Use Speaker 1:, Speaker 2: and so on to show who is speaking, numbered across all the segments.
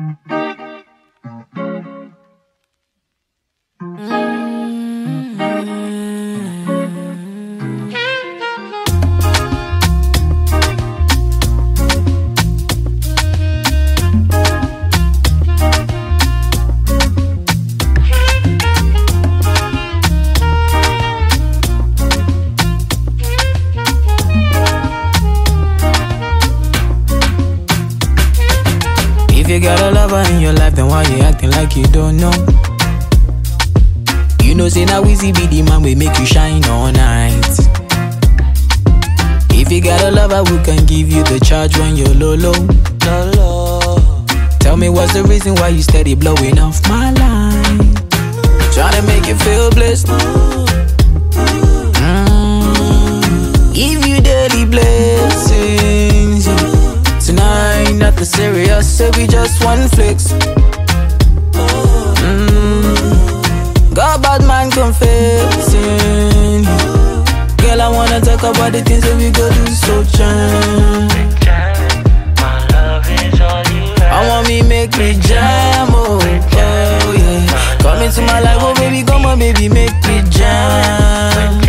Speaker 1: If you got a lover in your life, then why you acting like you don't know? You know, say now Weezy be the man we make you shine all night. If you got a lover who can give you the charge when you're low. Tell me what's the reason why you steady blowing off my line? Tryna make you feel blessed. Give you daily blessings. Tonight, nothing serious, so we just one flex. Got bad man confessing. Girl, I wanna talk about the things that we go do so jam.
Speaker 2: My love is all you have.
Speaker 1: I want me make me jam, oh yeah. Come into my life, oh baby, come on baby, make me jam.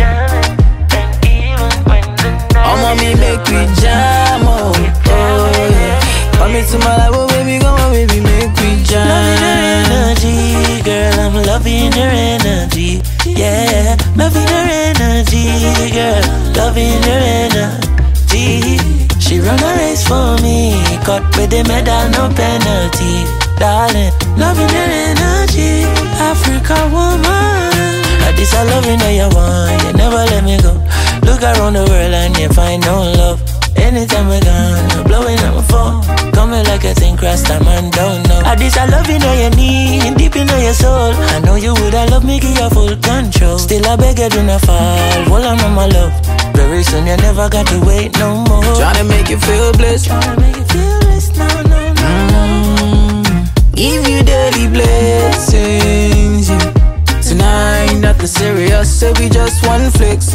Speaker 1: I want me make me jam, oh yeah. Come into my life, oh baby, come on baby, make me jam.
Speaker 2: Loving her energy, girl, I'm loving her energy. Yeah, loving her energy, girl, loving her energy. She run a race for me, caught with the medal, no penalty. Darling, loving her energy, Africa woman. This I loving how you want, you never let me go. Look around the world and you find no love. Anytime we're gone, you're blowing up my phone. Coming like a thing, cross time and don't know. This I love you know you need, deep in your soul. I know you would, I love me, give you full control. Still I beg you do not fall, hold on my love. Very soon you never got to wait no more.
Speaker 1: Tryna make you feel blessed.
Speaker 2: Tryna make you feel blessed, no.
Speaker 1: Give you daily blessings. Tonight, nothing serious, so we just one flex.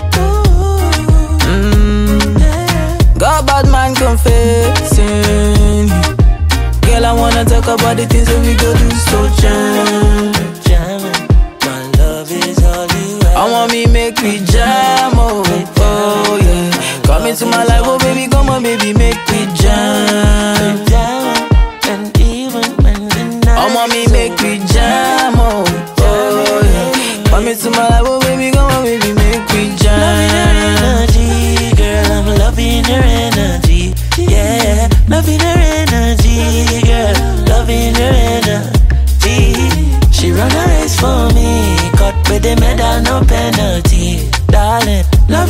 Speaker 1: Got bad man confessing. Girl, I wanna talk about the things that we go do so jam.
Speaker 2: My love is all you have.
Speaker 1: I want me make me jam, oh yeah. Come into my life, oh baby, come on baby, make me jam.
Speaker 2: And even when the night
Speaker 1: I want me make me jam, oh yeah. Come into my life, oh baby, come on baby, make me jam.
Speaker 2: Loving her energy, girl, I'm loving her energy. Yeah, loving her energy, girl, loving her energy. She run a race for me, caught with the medal, no penalty. Darling,